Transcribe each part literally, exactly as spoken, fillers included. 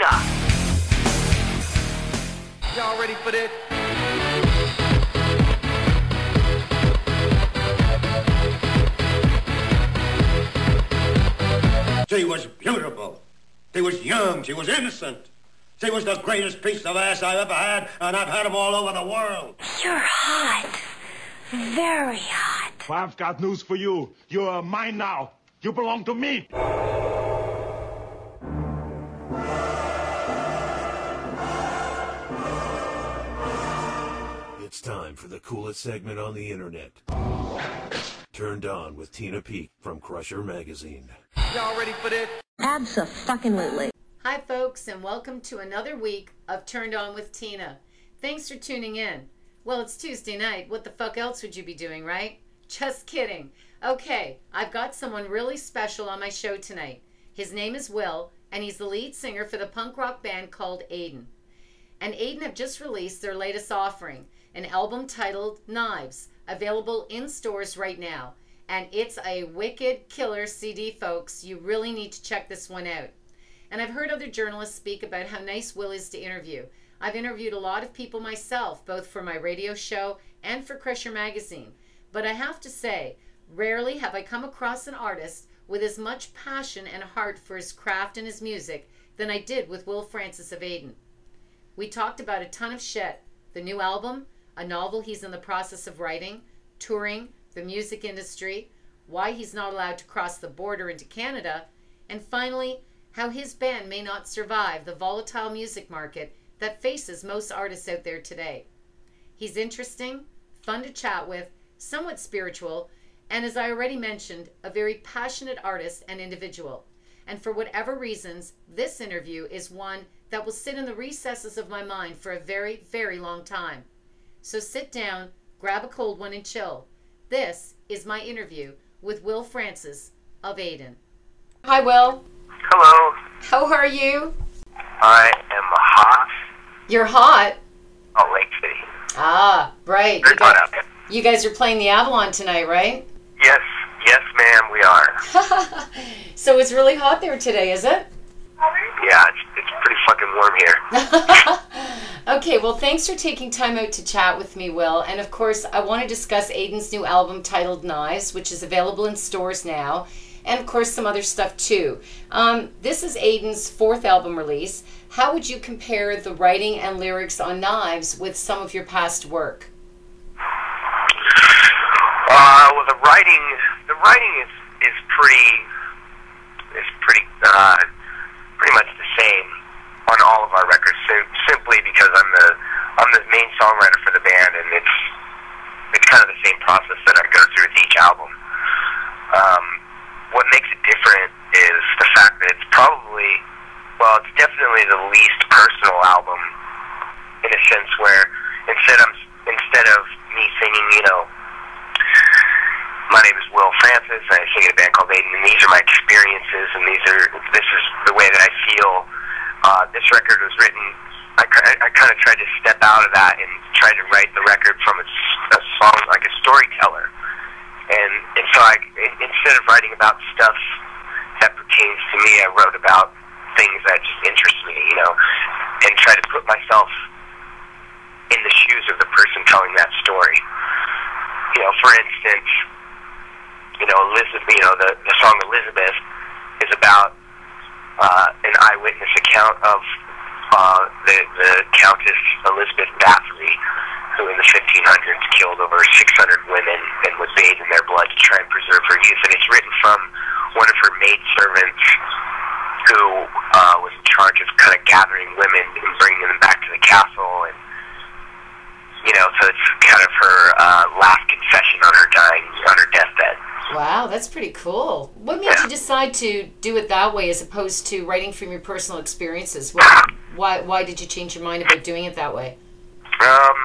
Motherfucker! Y'all ready for this? She was beautiful. She was young. She was innocent. She was the greatest piece of ass I ever had, and I've had them all over the world. You're hot. Very hot. Well, I've got news for you. You're mine now. You belong to me. It's time for the coolest segment on the internet. Turned On with Tina Peake from Crusher Magazine. Y'all ready for this? Abso-fucking-lutely. Hi folks, and welcome to another week of Turned On with Tina. Thanks for tuning in. Well, it's Tuesday night. What the fuck else would you be doing, right? Just kidding. Okay, I've got someone really special on my show tonight. His name is Will, and he's the lead singer for the punk rock band called Aiden. And Aiden have just released their latest offering, an album titled Knives, available in stores right now. And it's a wicked killer C D, folks. You really need to check this one out. And I've heard other journalists speak about how nice Will is to interview. I've interviewed a lot of people myself, both for my radio show and for Crusher Magazine. But I have to say, rarely have I come across an artist with as much passion and heart for his craft and his music than I did with Will Francis of Aiden. We talked about a ton of shit. The new album, a novel he's in the process of writing, touring, the music industry, why he's not allowed to cross the border into Canada, and finally, how his band may not survive the volatile music market that faces most artists out there today. He's interesting, fun to chat with, somewhat spiritual, and as I already mentioned, a very passionate artist and individual. And for whatever reasons, this interview is one that will sit in the recesses of my mind for a very, very long time. So sit down, grab a cold one, and chill. This is my interview with Will Francis of Aiden. Hi, Will. Hello. How are you? I am hot. You're hot? Oh, Lake City. Ah, right. Very You guys, hot out there. you guys are playing the Avalon tonight, right? Yes, yes, ma'am, we are. So it's really hot there today, is it? Yeah, it's, it's pretty fucking warm here. Okay, well, thanks for taking time out to chat with me, Will. And of course, I want to discuss Aiden's new album titled Knives, which is available in stores now. And of course, some other stuff too. Um, this is Aiden's fourth album release. How would you compare the writing and lyrics on Knives with some of your past work? Uh, well, the writing, the writing is, is pretty, is pretty, uh, pretty much the same on all of our records, sim- simply because I'm the, I'm the main songwriter for the band, and it's, it's kind of the same process that I go through with each album. Um, what makes it different is the fact that it's probably, well, it's definitely the least personal album, in a sense where instead I'm, instead of me singing, you know, my name is Will Francis, and I sing in a band called Aiden, and these are my experiences, and these are, this is the way that I feel. Uh, this record was written, I, I, I kind of tried to step out of that and try to write the record from a, a song, like a storyteller. And, and so I, instead of writing about stuff that pertains to me, I wrote about things that just interest me, you know, and try to put myself in the shoes of the person telling that story. You know, for instance, you know, Elizabeth, you know, the, the song Elizabeth is about uh, an eyewitness account of uh, the, the Countess Elizabeth Bathory, who in the fifteen hundreds killed over six hundred women and would bathe in their blood to try and preserve her youth. And it's written from one of her maidservants who uh, was in charge of kind of gathering women and bringing them back to the castle. And, you know, so it's kind of her uh, last confession on her dying, on her deathbed. Wow, that's pretty cool. What made you decide to do it that way as opposed to writing from your personal experiences? What, why why did you change your mind about doing it that way? Um,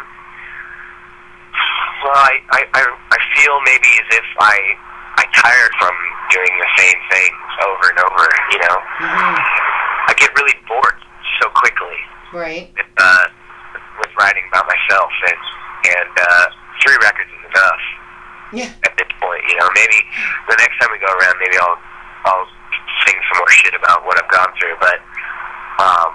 well, I, I, I, I feel maybe as if I I tired from doing the same thing over and over, you know? Mm-hmm. I get really bored so quickly. Right. With, uh, with writing about myself, and, and uh, three records is enough. Yeah. At this point, you know, maybe the next time we go around, maybe I'll I'll sing some more shit about what I've gone through. But um,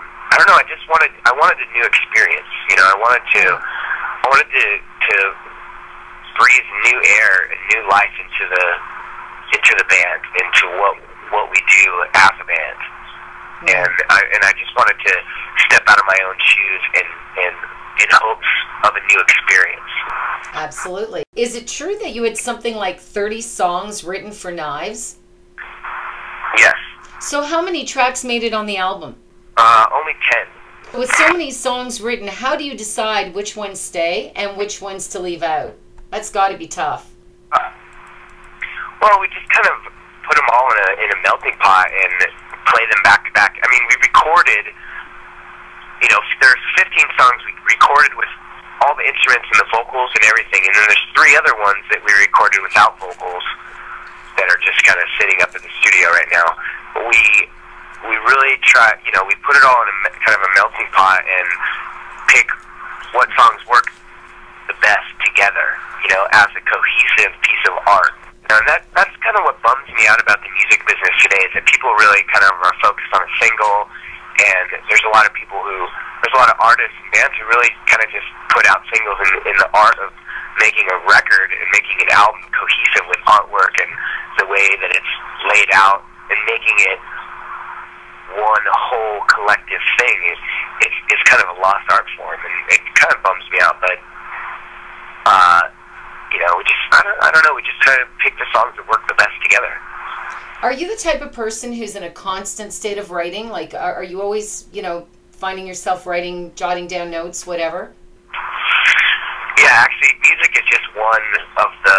don't know. I just wanted I wanted a new experience. You know, I wanted to I wanted to to breathe new air and new life into the into the band, into what what we do as a band. And I and I just wanted to step out of my own shoes and and in hopes of a new experience. Absolutely. Is it true that you had something like thirty songs written for Knives? Yes. So how many tracks made it on the album? Uh, only ten. With so many songs written, how do you decide which ones stay and which ones to leave out? That's got to be tough. Uh, well, we just kind of put them all in a in a melting pot and play them back to back. I mean, we recorded, you know, there's fifteen songs we recorded with all the instruments and the vocals and everything, and then there's three other ones that we recorded without vocals that are just kind of sitting up in the studio right now. But we we really try, you know, we put it all in a kind of a melting pot and pick what songs work the best together, you know, as a cohesive piece of art. And that that's kind of what bums me out about the music business today, is that people really kind of are focused on a single, and there's a lot of people who, there's a lot of artists and bands who really kind of just put out singles in, in the art of making a record and making an album cohesive with artwork and the way that it's laid out and making it one whole collective thing. Is it's, it's kind of a lost art form, and it kind of bums me out, but uh, you know, we just, I don't, I don't know, we just try to pick the songs that work the best together. Are you the type of person who's in a constant state of writing? Like, are, are you always, you know, finding yourself writing, jotting down notes, whatever? Yeah, actually, music is just one of the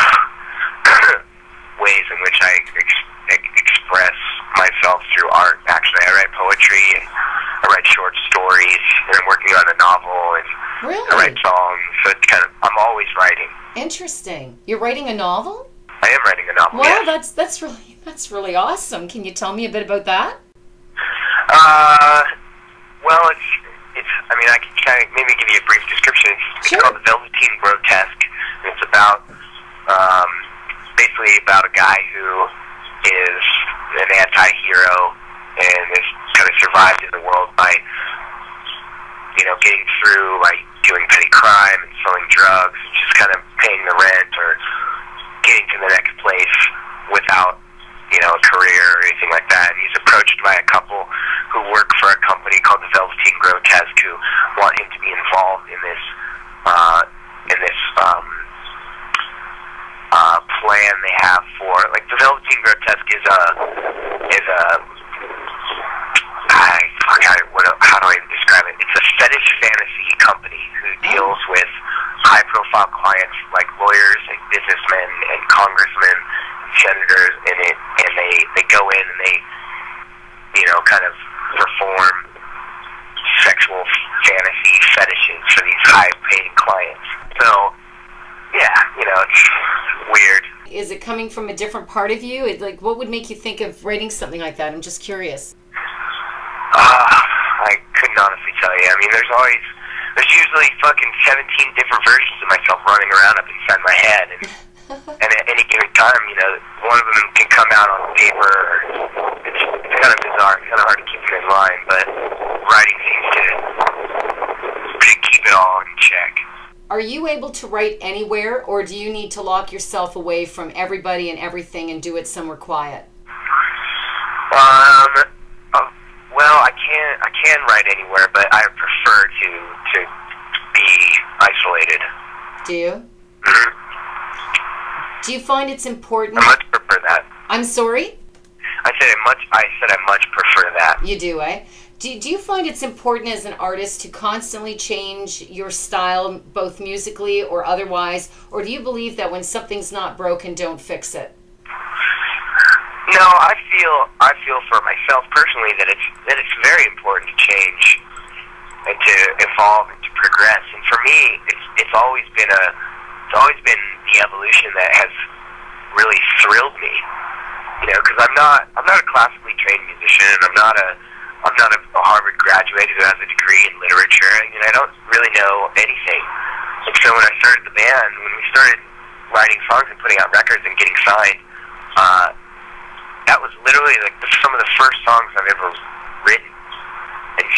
ways in which I ex- ex- express myself through art. Actually, I write poetry, and I write short stories, and I'm working on a novel, and really? I write songs, so it's kind of, I'm always writing. Interesting. You're writing a novel? I am writing a novel, Wow, yes. that's that's really that's really awesome. Can you tell me a bit about that? Uh, well, it's, it's, I mean, I can kind of maybe give you a brief description. It's, Sure. it's called The Velveteen Grotesque, and it's about, um, basically about a guy who is an anti-hero and has kind of survived in the world by, you know, getting through, like, doing petty crime and selling drugs, and just kind of paying the rent or getting to the next place without, you know, a career or anything like that. And he's approached by a couple who work for a company called the Velveteen Grotesque, who want him to be involved in this, uh, in this, um, uh, plan they have for, like, the Velveteen Grotesque is a, is a, I, fuck, I, what, how do I even describe it? It's a fetish fantasy company who deals with high-profile clients like lawyers and businessmen and congressmen and senators in it, and they, they go in and they, you know, kind of perform sexual fantasy fetishes for these high-paying clients. So, yeah, you know, it's weird. Is it coming from a different part of you? It, like, what would make you think of writing something like that? I'm just curious. Uh, I couldn't honestly tell you. I mean, there's always, there's usually fucking seventeen different versions of myself running around up inside my head, and and at any given time, you know, one of them can come out on paper. It's, it's kind of bizarre. It's kind of hard to keep them in line, but writing seems to, to keep it all in check. Are you able to write anywhere, or do you need to lock yourself away from everybody and everything and do it somewhere quiet? Um, uh, well, I can I can write anywhere, but I prefer to to be isolated. Do you? Mm-hmm. Do you find it's important? I much prefer that. I'm sorry? I said I much. I said I much prefer that. You do, eh? Do, do you find it's important as an artist to constantly change your style, both musically or otherwise? Or do you believe that when something's not broken, don't fix it? No, I feel I feel for myself personally that it's that it's very important to change and to evolve and to progress. And for me, it's it's always been a it's always been the evolution that has really thrilled me. You know, because I'm not I'm not a classically trained musician. I'm not a I'm not a, a Harvard graduate who has a degree in literature. I mean, I don't really know anything. And so when I started the band, when we started writing songs and putting out records and getting signed, uh, that was literally like the, some of the first songs I've ever written and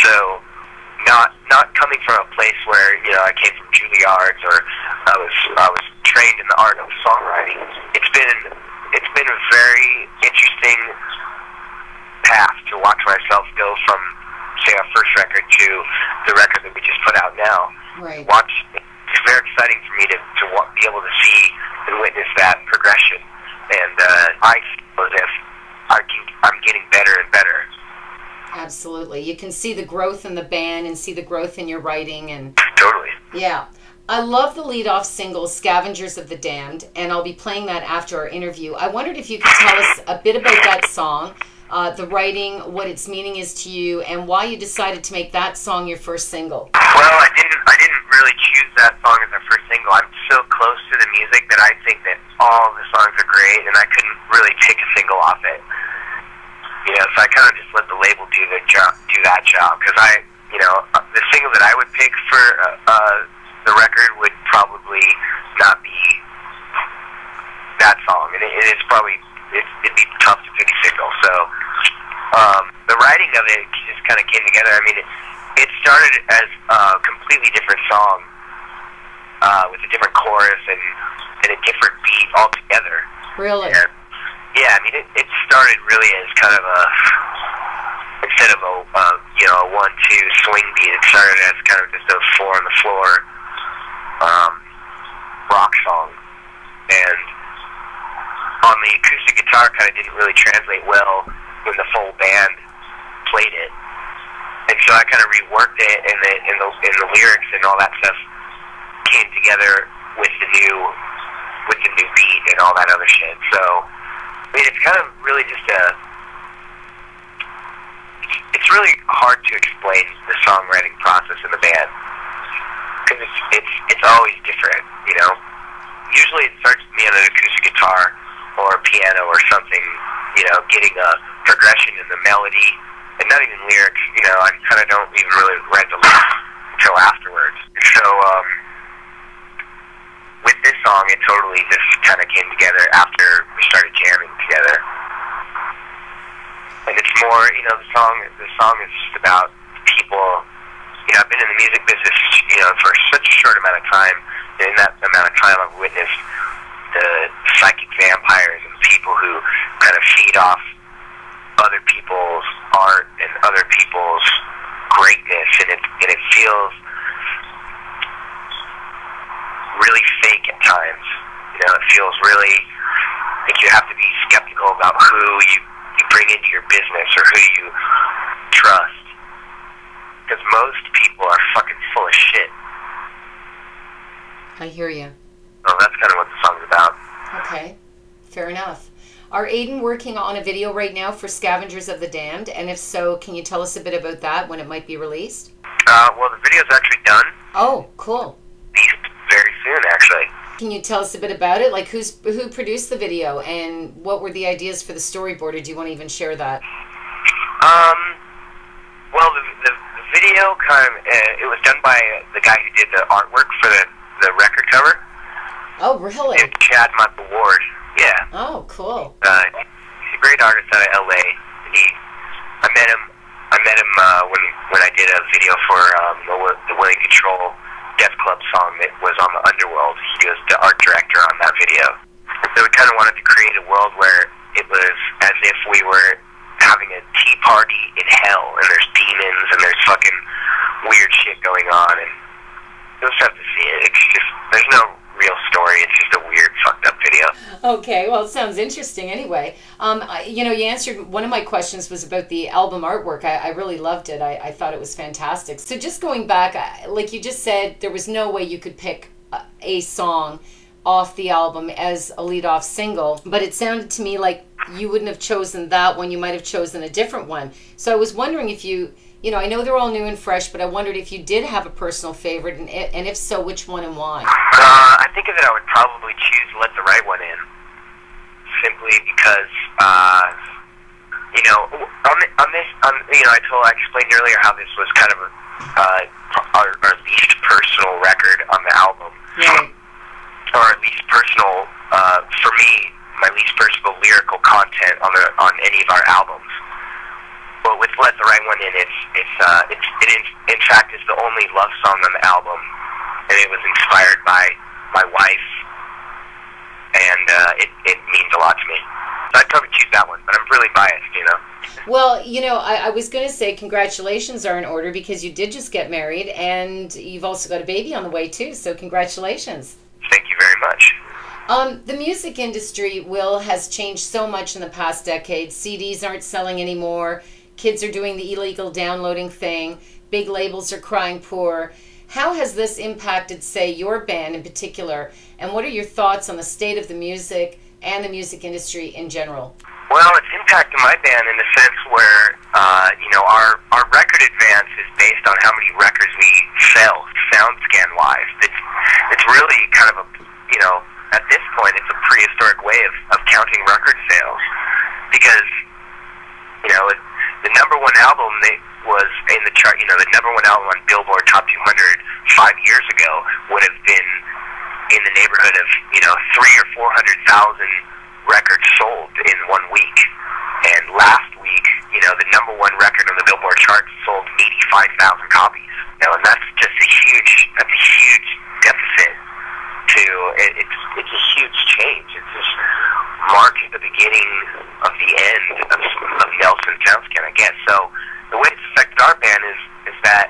So not not coming from a place where, you know, I came from Juilliard's or I was I was trained in the art of songwriting. It's been it's been a very interesting path to watch myself go from, say, our first record to the record that we just put out now. Right. Watch. It's very exciting for me to to wa- be able to see and witness that progression, and uh, I feel as if I can, I'm getting better and better. Absolutely. You can see the growth in the band and see the growth in your writing. And Totally. yeah. I love the lead-off single, Scavengers of the Damned, and I'll be playing that after our interview. I wondered if you could tell us a bit about that song, uh, the writing, what its meaning is to you, and why you decided to make that song your first single. Well, I didn't I didn't really choose that song as our first single. I'm so close to the music that I think that all the songs are great, and I couldn't really take a single off it. You know, so I kind of just let the label do the job, do that job, because I, you know, the single that I would pick for uh, uh, the record would probably not be that song, and it, it's probably it, it'd be tough to pick a single. So um, the writing of it just kind of came together. I mean, it, it started as a completely different song uh, with a different chorus and, and a different beat altogether. Really? And, yeah, I mean, it, it started really as kind of a, instead of a, uh, you know, a one-two swing beat, it started as kind of just a four-on-the-floor um, rock song. And on the acoustic guitar, kind of didn't really translate well when the full band played it. And so I kind of reworked it, and the, and the, and the lyrics and all that stuff came together with the new, with the new beat and all that other shit. So, I mean, it's kind of really just a, it's really hard to explain the songwriting process in the band, because it's, it's, it's always different, you know? Usually it starts with me on an acoustic guitar or a piano or something, you know, getting a progression in the melody, and not even lyrics, you know, I kind of don't even really write the lyrics until afterwards. So, um, with this song, it totally just kind of came together after we started jamming together. And it's more, you know, the song, the song is just about people, you know, I've been in the music business, you know, for such a short amount of time, and in that amount of time I've witnessed the psychic vampires and people who kind of feed off other people's art and other people's greatness, and it and it feels really fake at times. You know, it feels really like you have to be skeptical about who you, you bring into your business or who you trust, because most people are fucking full of shit. I hear you. So that's kind of what the song's about. Okay, fair enough. Are Aiden working on a video right now for Scavengers of the Damned? And if so, can you tell us a bit about that, when it might be released? Uh, well, the video's actually done. Oh, cool. Very soon, actually. Can you tell us a bit about it? Like, who's who produced the video, and what were the ideas for the storyboard, or do you want to even share that? Um, well, the, the, the video kind of, uh, it was done by the guy who did the artwork for the, the record cover. Oh, really? It's Chad Michael Ward. Yeah. Oh, cool. Uh, he's a great artist out of L A. And he, I met him. I met him uh, when when I did a video for um, the, the Willing Control Death Club song that was on the Underworld. He was the art director on that video. So we kind of wanted to create a world where it was as if we were having a tea party in hell, and there's demons and there's fucking weird shit going on, and you'll just have to see it. It's just, there's no real story. It's just a weird, fucked up video. Okay, well, it sounds interesting anyway. Um, I, you know, you answered, one of my questions was about the album artwork. I, I really loved it. I, I thought it was fantastic. So just going back, I- like you just said, there was no way you could pick a, a song off the album as a lead-off single, but it sounded to me like you wouldn't have chosen that one. You might have chosen a different one. So I was wondering if you, you know, I know they're all new and fresh, but I wondered if you did have a personal favorite, and, and if so, which one and why? Uh, I think that I would probably choose Let the Right One In, simply because, uh, you know, on, the, on this, on, you know, I told, I explained earlier how this was kind of a, uh, our, our least personal record on the album, Right. or at least personal, uh, for me, my least personal lyrical content on the on any of our albums. But with Let the Right One In, it's it's uh, it's in, in fact, is the only love song on the album, and it was inspired by my wife, and uh, it, it means a lot to me. So I'd probably choose that one, but I'm really biased, you know? Well, you know, I, I was going to say congratulations are in order because you did just get married, and you've also got a baby on the way, too, so congratulations. Thank you very much. Um, the music industry, Will, has changed so much in the past decade. C Ds aren't selling anymore. Kids are doing the illegal downloading thing. Big labels are crying poor. How has this impacted, say, your band in particular? And what are your thoughts on the state of the music and the music industry in general? Well, it's impacted my band in the sense where, uh, you know, our, our record advance is based on how many records we sell, SoundScan-wise. It's, it's really kind of a, you know, at this point, it's a prehistoric way of, of counting record sales. Because, you know, it, the number one album they was in the chart, you know, the number one album on Billboard Top two hundred five years ago would have been in the neighborhood of, you know, three or four hundred thousand records sold in one week. And last week, you know, the number one record on the Billboard charts sold eighty-five thousand copies. You know, and that's just a huge, that's a huge deficit to, it, it's, it's a huge change. It's just marking the beginning of the end of, of Nelson SoundScan, I guess. So the way it's affected our band is, is that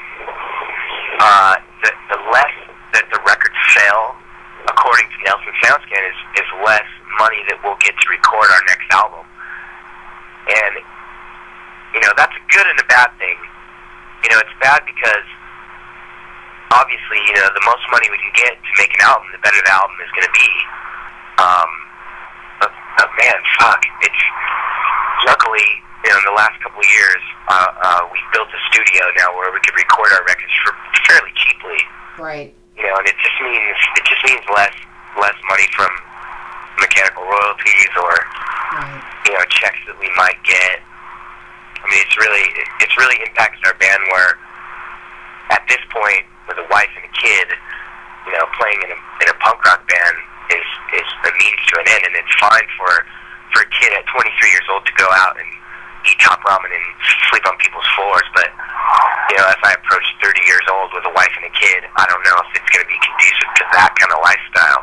uh, the, the less that the records sell, according to Nelson SoundScan, is, is less money that we'll get to record our next album. And, you know, that's a good and a bad thing. You know, it's bad because, obviously, you know, the most money we can get to make an album, the better the album is going to be. Um, but, but, man, fuck. It's, luckily, you know, in the last couple of years, uh, uh, we built a studio now where we could record our records for fairly cheaply. Right. You know, and it just means, it just means less, less money from mechanical royalties or, Right. you know, checks that we might get. I mean, it's really, it's really impacted our band where, at this point, with a wife and a kid, you know, playing in a, in a punk rock band is, is a means to an end, and it's fine for, for a kid at twenty-three years old to go out and eat top ramen and sleep on people's floors, but, you know, as I approach thirty years old with a wife and a kid, I don't know if it's going to be conducive to that kind of lifestyle.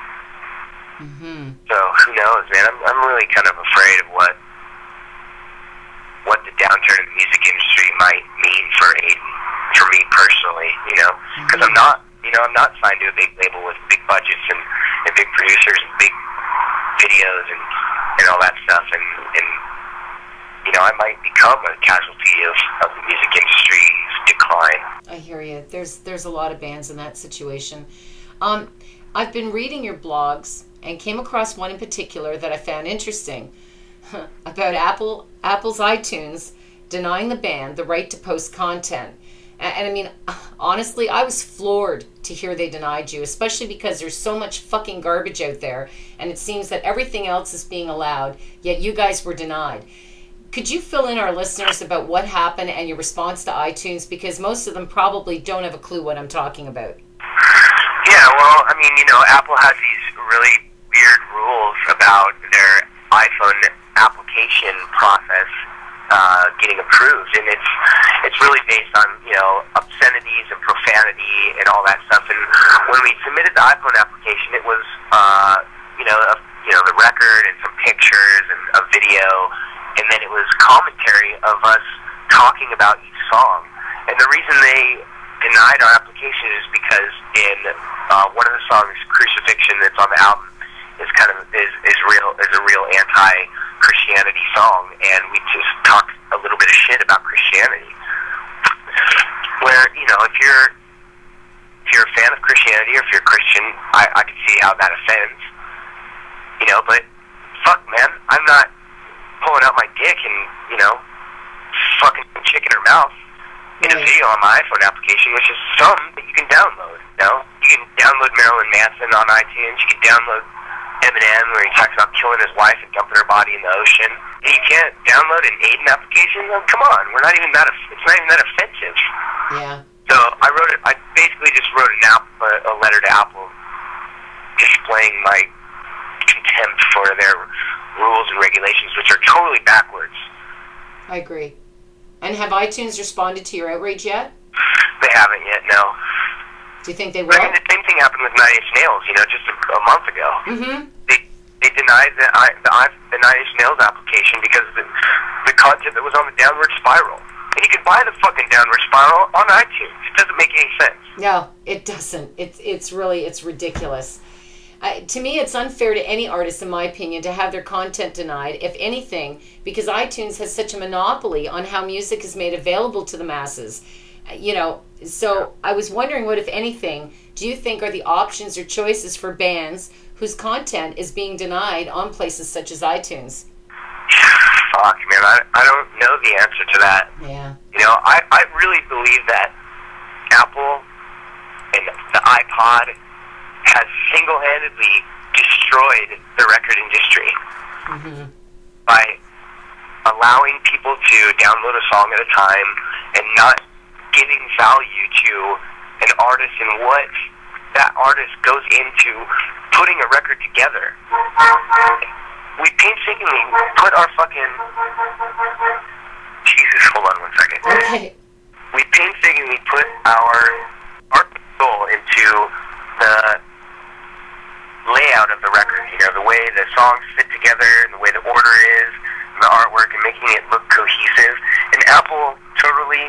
Mm-hmm. So, who knows, man? I'm, I'm really kind of afraid of what what the downturn in the music industry might mean for Aiden, for me personally, you know? Because I'm not, you know, I'm not signed to a big label with big budgets and, and big producers and big videos and, and all that stuff, and, and you know, I might become a casualty of, of the music industry's decline. I hear you. There's there's a lot of bands in that situation. Um, I've been reading your blogs and came across one in particular that I found interesting about Apple Apple's iTunes denying the band the right to post content. And, and I mean, honestly, I was floored to hear they denied you, especially because there's so much fucking garbage out there, and it seems that everything else is being allowed, yet you guys were denied. Could you fill in our listeners about what happened and your response to iTunes? Because most of them probably don't have a clue what I'm talking about. Yeah, well, I mean, you know, Apple has these really weird rules about their iPhone application process uh, getting approved, and it's it's really based on, you know, obscenities and profanity and all that stuff. And when we submitted the iPhone application, it was, uh, you know, a, you know, the record and some pictures and a video, and then it was commentary of us talking about each song. And the reason they denied our application is because in uh, one of the songs, Crucifixion, that's on the album, is kind of is is real is a real anti-Christianity song, and we just talk a little bit of shit about Christianity. Where, you know, if you're if you're a fan of Christianity or if you're a Christian, I, I can see how that offends. You know, but fuck, man, I'm not pulling out my dick and, you know, fucking chick in her mouth in a video on my iPhone application, which is some that you can download. You know, you can download Marilyn Manson on iTunes. You can download Eminem, where he talks about killing his wife and dumping her body in the ocean. And you can't download an Aiden application? Well, come on, we're not even that. It's not even that offensive. Yeah. So I wrote it. I basically just wrote an app, a letter to Apple, displaying my contempt for their rules and regulations, which are totally backwards. I agree. And have iTunes responded to your outrage yet? They haven't yet, no. Do you think they will? But I mean, the same thing happened with Nine Inch Nails, you know, just a, a month ago. Mm-hmm. They they denied the, I, the, I, the Nine Inch Nails application because of the, the content that was on the Downward Spiral. And you can buy the fucking Downward Spiral on iTunes. It doesn't make any sense. No, it doesn't. It's it's really, it's ridiculous. Uh, to me, it's unfair to any artist, in my opinion, to have their content denied, if anything, because iTunes has such a monopoly on how music is made available to the masses. Uh, you know, so I was wondering what, if anything, do you think are the options or choices for bands whose content is being denied on places such as iTunes? Fuck, man, I, I don't know the answer to that. Yeah. You know, I, I really believe that Apple and the iPod has single-handedly destroyed the record industry Mm-hmm. by allowing people to download a song at a time and not giving value to an artist and what that artist goes into putting a record together. We painstakingly put our fucking... Jesus, hold on one second. Okay. We painstakingly put our art and soul into the layout of the record, you know, the way the songs fit together and the way the order is, and the artwork, and making it look cohesive. And Apple totally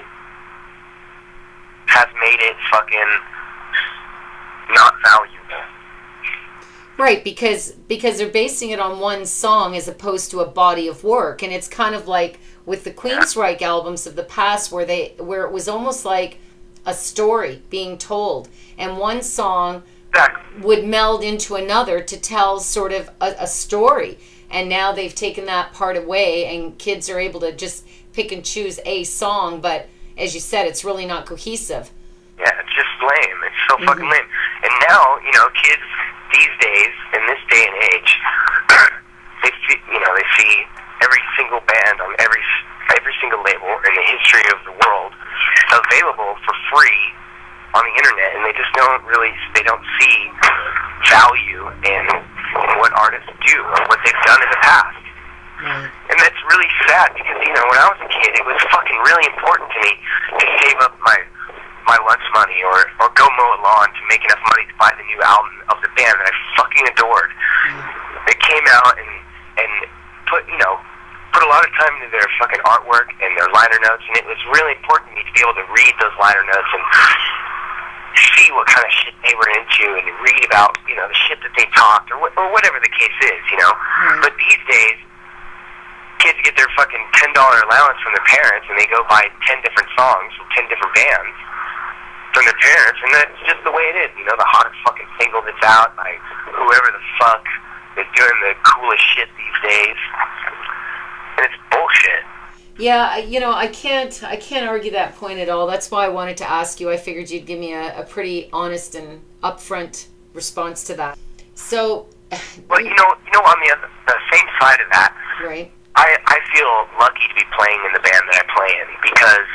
has made it fucking not valuable. Right, because because they're basing it on one song as opposed to a body of work, and it's kind of like with the Queensryche albums of the past, where they where it was almost like a story being told, and one song Exactly. would meld into another to tell sort of a, a story. And now they've taken that part away, and kids are able to just pick and choose a song, but as you said, it's really not cohesive. Yeah, it's just lame. It's so Mm-hmm. fucking lame. And now, you know, kids these days, in this day and age, they see, you know, they see every single band on every every single label in the history of the world available for free on the internet, and they just don't really, they don't see value in, in what artists do or what they've done in the past. Right. And that's really sad because, you know, when I was a kid, it was fucking really important to me to save up my my lunch money or, or go mow a lawn to make enough money to buy the new album of the band that I fucking adored. Mm. They came out and, and put, you know, put a lot of time into their fucking artwork and their liner notes, and it was really important to me to be able to read those liner notes and see what kind of shit they were into and read about, you know, the shit that they talked or, wh- or whatever the case is, you know. Mm. But these days, kids get their fucking ten dollar allowance from their parents and they go buy ten different songs from ten different bands from their parents, and that's just the way it is, you know, the hottest fucking single that's out by whoever the fuck is doing the coolest shit these days. And it's bullshit. Yeah, you know, I can't I can't argue that point at all. That's why I wanted to ask you. I figured you'd give me a, a pretty honest and upfront response to that. So, well, you know, you know, on the other, the same side of that, right? I I feel lucky to be playing in the band that I play in because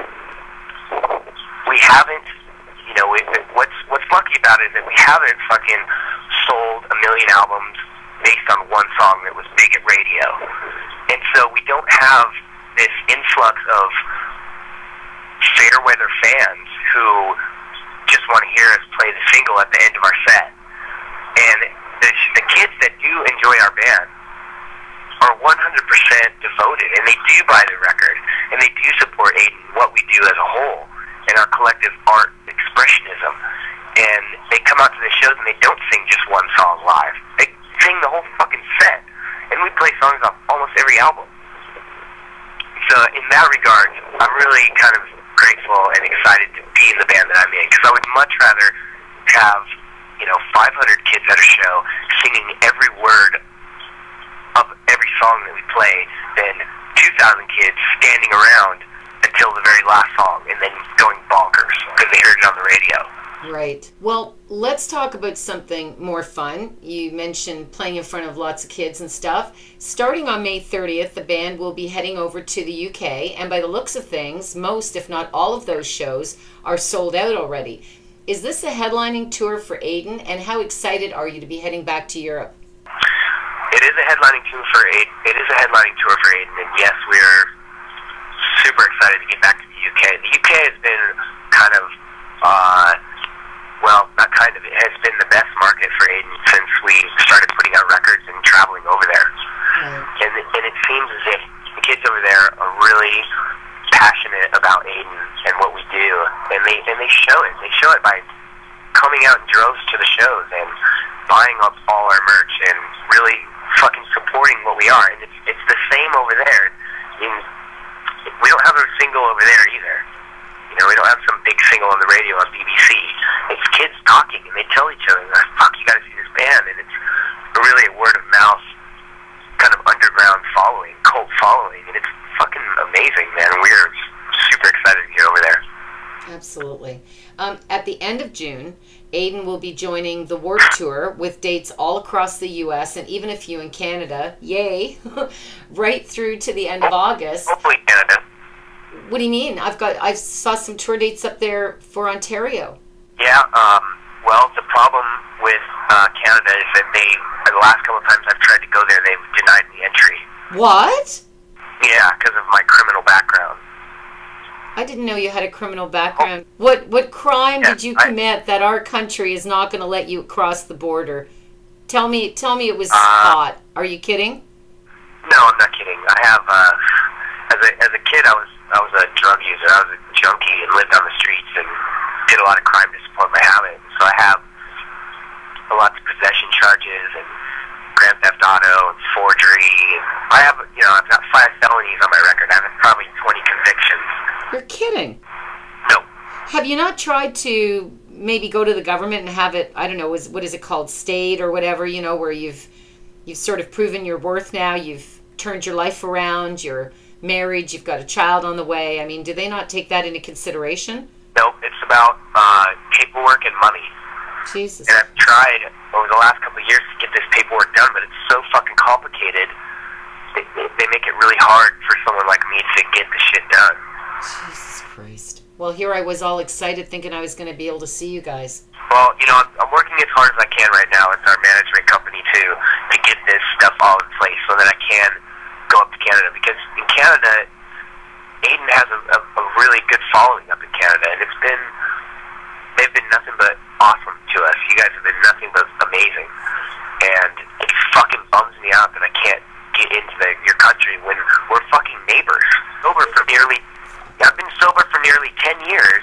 we haven't, you know, it, it, what's what's lucky about it is that we haven't fucking sold a million albums based on one song that was big at radio, and so we don't have this influx of fair weather fans who just want to hear us play the single at the end of our set. And the, the kids that do enjoy our band are one hundred percent devoted, and they do buy the record, and they do support Aiden, what we do as a whole, and our collective art expressionism. And they come out to the shows and they don't sing just one song live. They sing the whole fucking set. And we play songs off almost every album. So in that regard, I'm really kind of grateful and excited to be in the band that I'm in, because I would much rather have, you know, five hundred kids at a show singing every word of every song that we play than two thousand kids standing around until the very last song and then going bonkers because they heard it on the radio. Right. Well, let's talk about something more fun. You mentioned playing in front of lots of kids and stuff. Starting on May thirtieth, the band will be heading over to the U K, and by the looks of things, most, if not all of those shows are sold out already. Is this a headlining tour for Aiden, and how excited are you to be heading back to Europe? It is a headlining tour for Aiden. It is a headlining tour for Aiden, and yes, we're super excited to get back to the U K. The U K has been kind of, uh, well, not kind of, it has been the best market for Aiden since we started putting out records and traveling over there. Right. And, and it seems as if the kids over there are really passionate about Aiden and what we do, and they and they show it. They show it by coming out in droves to the shows and buying up all our merch and really fucking supporting what we are. And it's it's the same over there. In, we don't have a single over there either. You know, we don't have some big single on the radio on B B C. It's kids talking, and they tell each other, "Fuck, you got to see this band," and it's really a word of mouth kind of underground following, cult following, and it's fucking amazing, man. We're super excited to get over there. Absolutely. Um, at the end of June, Aiden will be joining the Warp Tour with dates all across the U S and even a few in Canada. Yay! Right through to the end of August. Hopefully Canada. What do you mean? I've got I saw some tour dates up there for Ontario. Yeah. Um, well, the problem with uh, Canada is that they, the last couple of times I've tried to go there, they've denied me entry. What? Yeah, because of my criminal background. I didn't know you had a criminal background. What what crime Yeah, did you I- commit that our country is not going to let you cross the border? Tell me, tell me it was Uh, pot. Are you kidding? No, I'm not kidding. I have, uh, as a as a kid, I was I was a drug user. I was a junkie and lived on the streets and did a lot of crime to support my habit. So I have a lot of possession charges and grand theft auto and forgery. And I have, you know, I've got five felonies on my record. I have probably twenty convictions. You're kidding. No. Have you not tried to maybe go to the government and have it, I don't know, is what is it called, stayed or whatever, you know, where you've you've sort of proven your worth now, you've turned your life around, you're married, you've got a child on the way. I mean, do they not take that into consideration? No, it's about uh, paperwork and money. Jesus. And I've tried over the last couple of years to get this paperwork done, but it's so fucking complicated. They, they make it really hard for someone like me to get the shit done. Jesus Christ. Well, here I was all excited thinking I was going to be able to see you guys. Well, you know, I'm, I'm working as hard as I can right now with our management company, too, to get this stuff all in place so that I can go up to Canada. Because in Canada, Aiden has a, a, a really good following up in Canada, and it's been, they've been nothing but awesome to us. You guys have been nothing but amazing. And it fucking bums me out that I can't get into the, your country when we're fucking neighbors. Sober for nearly, I've been sober for nearly ten years.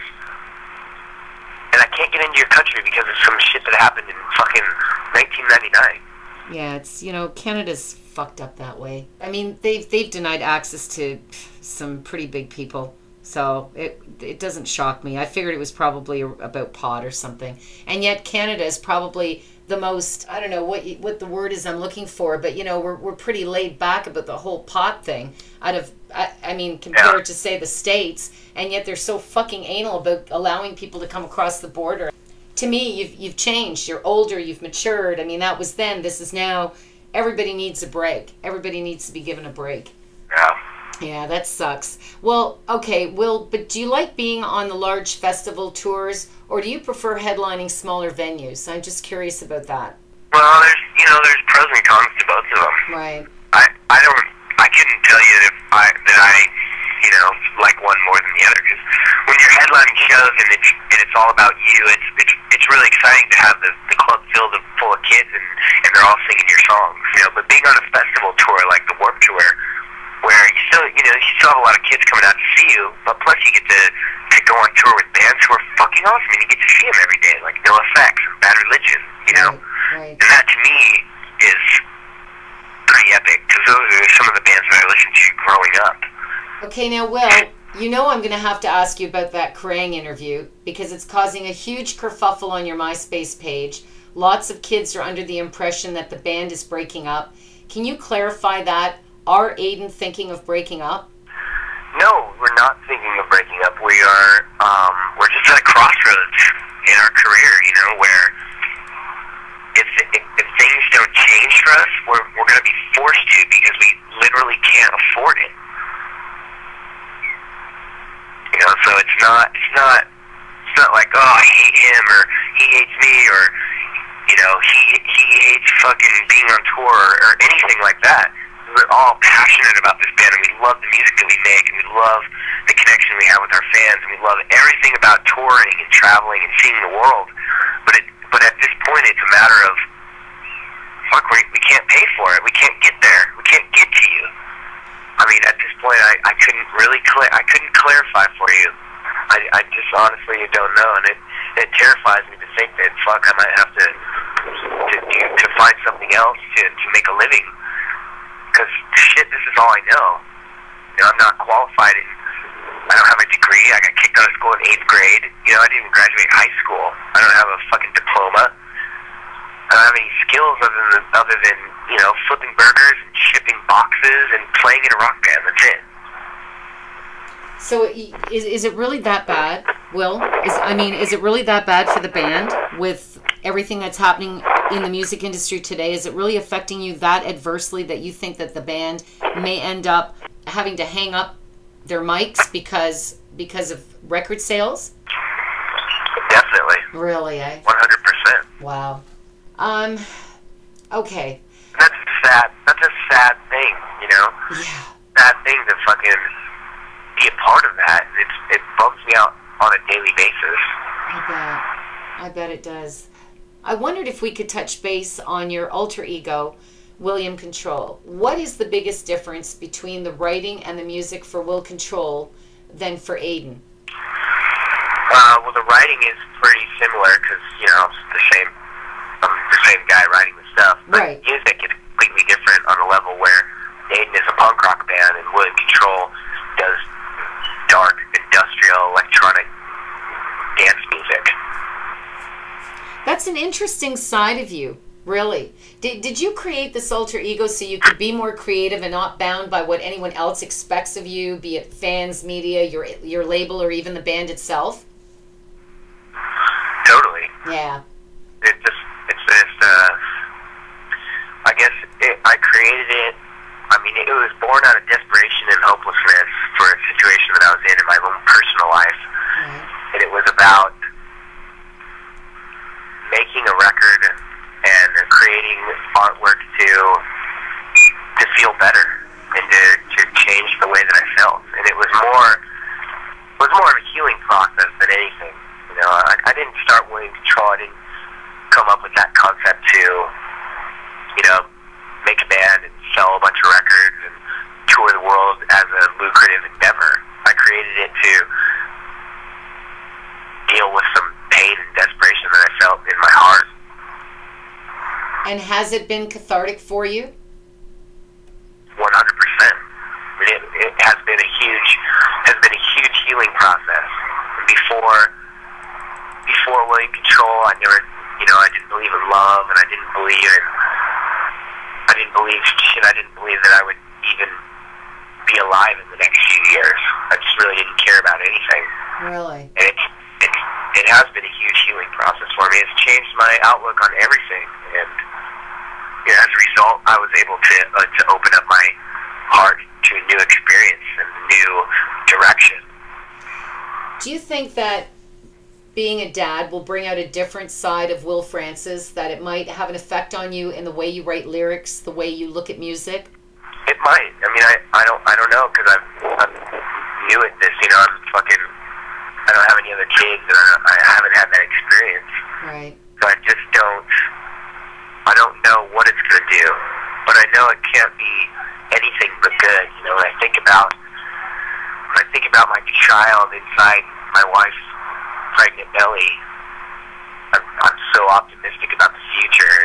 And I can't get into your country because of some shit that happened in fucking nineteen ninety-nine. Yeah, it's, you know, Canada's fucked up that way. I mean, they've they've denied access to some pretty big people. So it it doesn't shock me. I figured it was probably about pot or something. And yet Canada is probably the most, I don't know what you, what the word is I'm looking for, but you know, we're we're pretty laid back about the whole pot thing. Out of I, I mean, compared Yeah. to say the States, and yet they're so fucking anal about allowing people to come across the border. To me, you've you've changed. You're older. You've matured. I mean, that was then. This is now. Everybody needs a break. Everybody needs to be given a break. Yeah. Yeah, that sucks. Well, okay, Will, but do you like being on the large festival tours, or do you prefer headlining smaller venues? I'm just curious about that. Well, there's you know there's pros and cons to both of them. Right. I I don't I couldn't tell you that I that I you know like one more than the other, because when you're headlining shows and it's and it's all about you, it's it's it's really exciting to have the the club filled full of kids and and they're all singing your songs, you know. But being on a festival tour like the Warp Tour, where you still, you know, you still have a lot of kids coming out to see you, but plus you get to, to go on tour with bands who are fucking awesome, and you get to see them every day, like NoFX and Bad Religion, you know? Right, right. And that, to me, is pretty epic, because those are some of the bands that I listened to growing up. Okay, now, Will, you know I'm going to have to ask you about that Kerrang interview, because it's causing a huge kerfuffle on your MySpace page. Lots of kids are under the impression that the band is breaking up. Can you clarify that? Are Aiden thinking of breaking up? No, we're not thinking of breaking up. We are, um, we're just at a crossroads in our career, you know, where if, if, if things don't change for us, we're, we're going to be forced to, because we literally can't afford it. You know, so it's not, it's not, it's not like, oh, I hate him, or he hates me, or, you know, he, he hates fucking being on tour, or, or anything like that. We're all passionate about this band, and we love the music that we make, and we love the connection we have with our fans, and we love everything about touring and traveling and seeing the world. But it, but at this point, it's a matter of, fuck, we, we can't pay for it. We can't get there. We can't get to you. I mean, at this point, I, I couldn't really clear, I couldn't clarify for you. I, I just honestly don't know, and it, it terrifies me to think that, fuck, I might have to to, do, to find something else to, to make a living. Because, shit, this is all I know. You know, I'm not qualified, and I don't have a degree. I got kicked out of school in eighth grade. You know, I didn't even graduate high school. I don't have a fucking diploma. I don't have any skills other than, other than you know, flipping burgers and shipping boxes and playing in a rock band. That's it. So is is it really that bad, Will? Is I mean, is it really that bad for the band with everything that's happening in the music industry today? Is it really affecting you that adversely that you think that the band may end up having to hang up their mics because because of record sales? Definitely. Really, eh? one hundred percent. Wow. Um. Okay. That's sad. That's a sad thing, you know. Yeah. Sad thing to fucking be a part of that. It's, it bums me out on a daily basis. I bet. I bet it does. I wondered if we could touch base on your alter ego, William Control. What is the biggest difference between the writing and the music for Will Control than for Aiden? Uh, well, the writing is pretty similar because, you know, it's the same. I'm the same guy writing the stuff. But right. Music is completely different on a level where Aiden is a punk rock band and William Control does dark, industrial, electronic dance music. That's an interesting side of you, really. Did, did you create this alter ego so you could be more creative and not bound by what anyone else expects of you, be it fans, media, your your label, or even the band itself? Totally. Yeah. It just, it's just, uh, I guess it, I created it. I mean, it was born out of desperation and hopelessness for a situation that I was in in my own personal life. Right. And it was about making a record and creating artwork to to feel better and to, to change the way that I felt. And it was more it was more of a healing process than anything. You know, I, I didn't start William Control. I didn't come up with that concept to, you know, make a band and sell a bunch of records and tour the world as a lucrative endeavor. I created it to deal with some pain and desperation that I felt in my heart. And has it been cathartic for you? one hundred percent. I mean, it, it has been a huge, has been a huge healing process. And before, before William Control, I never, you know, I didn't believe in love, and I didn't believe in, I didn't believe shit. I didn't believe that I would even be alive in the next few years. I just really didn't care about anything. Really? And it, it, it has been a huge healing process for me. It's changed my outlook on everything, and you know, as a result, I was able to uh, to open up my heart to a new experience and a new direction. Do you think that being a dad will bring out a different side of Will Francis, that it might have an effect on you in the way you write lyrics, the way you look at music? It might. I mean, I, I don't I don't know because I'm I'm new at this. You know, I'm fucking. I don't have any other kids, and I, I haven't had that experience. Right. So I just don't. I don't know what it's going to do, but I know it can't be anything but good. You know, when I think about when I think about my child inside my wife's pregnant belly, I'm, I'm so optimistic about the future.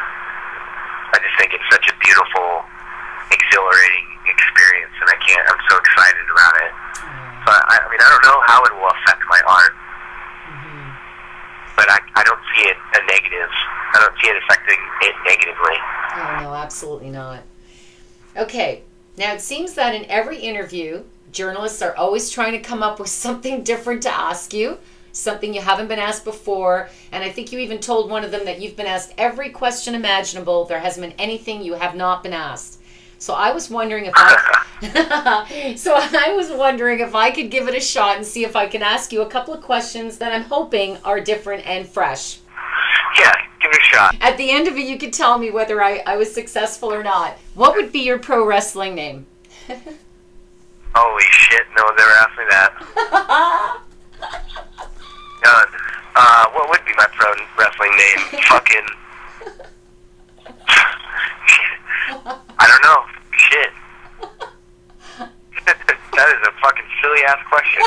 I just think it's such a beautiful, exhilarating experience, and I can't. I'm so excited about it. So I, I mean, I don't know how it will affect my art, Mm-hmm. but I, I don't see it a negative. I don't see it affecting it negatively. Oh, no, absolutely not. Okay, now it seems that in every interview, journalists are always trying to come up with something different to ask you, something you haven't been asked before, and I think you even told one of them that you've been asked every question imaginable. There hasn't been anything you have not been asked. So I was wondering if I so I was wondering if I could give it a shot and see if I can ask you a couple of questions that I'm hoping are different and fresh. Yeah, give it a shot. At the end of it, you could tell me whether I, I was successful or not. What would be your pro wrestling name? Holy shit, no one's ever asked me that. None. Uh, what would be my pro wrestling name? Fucking... I don't know. Shit. That is a fucking silly-ass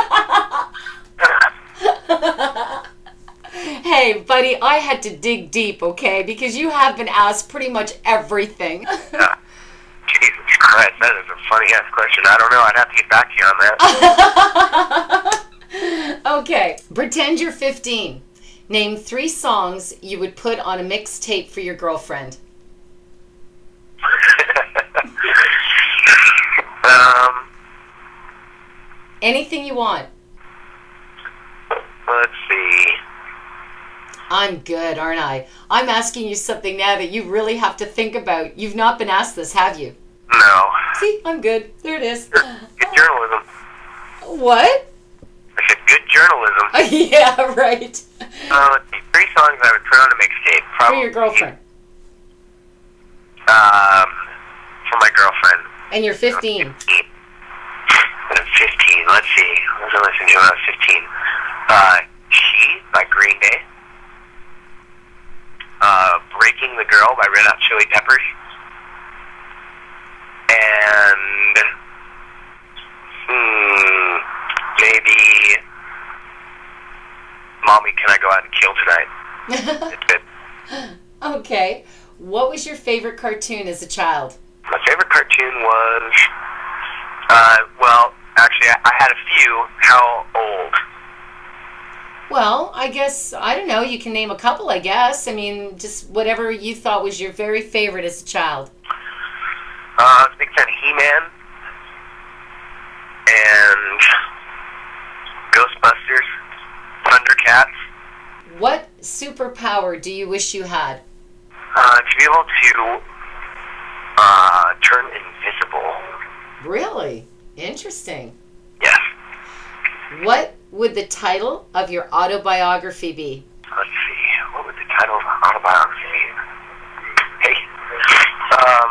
question. Hey, buddy, I had to dig deep, okay? Because you have been asked pretty much everything. Yeah. Jesus Christ, that is a funny-ass question. I don't know. I'd have to get back to you on that. Okay. Pretend you're fifteen. Name three songs you would put on a mixtape for your girlfriend. um... Anything you want. Let's see. I'm good, aren't I? I'm asking you something now that you really have to think about. You've not been asked this, have you? No. See, I'm good. There it is. Good journalism. What? I said good journalism. Yeah, right. Uh, let's see. Three songs I would put on a mixtape. For Probably. your girlfriend. Um, for my girlfriend. And you're fifteen. fifteen. When I'm fifteen. Let's see. What was I listening to when I was fifteen? Uh, She by Green Day. Uh, Breaking the Girl by Red Hot Chili Peppers. And, hmm, maybe Mommy, Can I Go Out and Kill Tonight? It's good. Okay. What was your favorite cartoon as a child? My favorite cartoon was, uh, well, actually, I, I had a few. How old? Well, I guess, I don't know, you can name a couple, I guess. I mean, just whatever you thought was your very favorite as a child. Uh, I was a big fan of He-Man and Ghostbusters, Thundercats. What superpower do you wish you had? Uh, to be able to uh, turn invisible. Really? Interesting. Yes. What would the title of your autobiography be? Let's see. What would the title of my autobiography be? Hey. Um.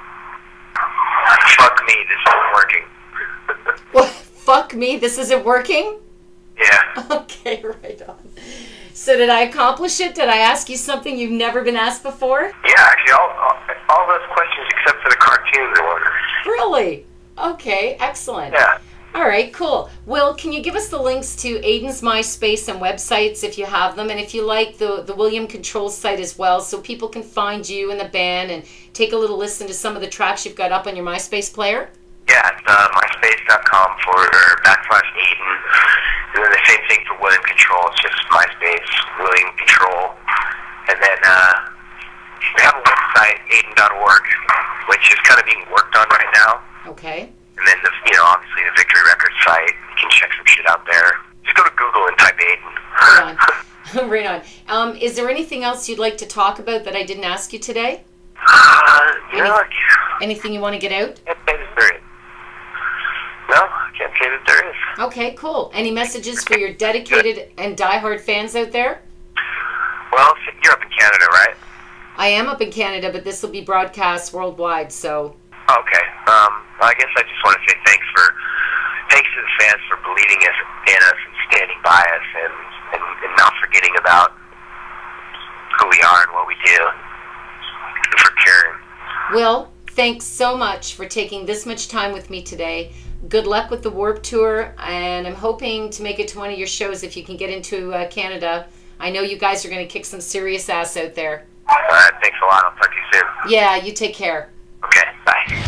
Fuck me. This isn't working. What? Fuck me, this isn't working? Yeah. Okay, right on. So did I accomplish it? Did I ask you something you've never been asked before? Yeah, actually, all, all, all those questions except for the cartoons are one. Really? Okay, excellent. Yeah. All right, cool. Will, can you give us the links to Aiden's MySpace and websites if you have them, and if you like the, the William Controls site as well, so people can find you and the band and take a little listen to some of the tracks you've got up on your MySpace player? Yeah, it's uh, myspace dot com for or backslash Aiden. And then the same thing for William Control. It's just MySpace, William Control. And then uh, we have a website, Aiden dot org, which is kind of being worked on right now. Okay. And then, the, you know, obviously the Victory Records site. You can check some shit out there. Just go to Google and type Aiden. Right on. Right on. Um, is there anything else you'd like to talk about that I didn't ask you today? Uh, you Any- know, I Anything you want to get out? can't say that there is. No, I can't say that there is. Okay, cool. Any messages for your dedicated and diehard fans out there? Well, you're up in Canada, right? I am up in Canada, but this will be broadcast worldwide, so... Okay. Um, well, I guess I just want to say thanks for, thanks to the fans for believing us, in us and standing by us and, and, and not forgetting about who we are and what we do and for caring. Will, thanks so much for taking this much time with me today. Good luck with the Warp Tour, and I'm hoping to make it to one of your shows if you can get into uh, Canada. I know you guys are going to kick some serious ass out there. All right, thanks a lot. I'll talk to you soon. Yeah, you take care. Okay, bye.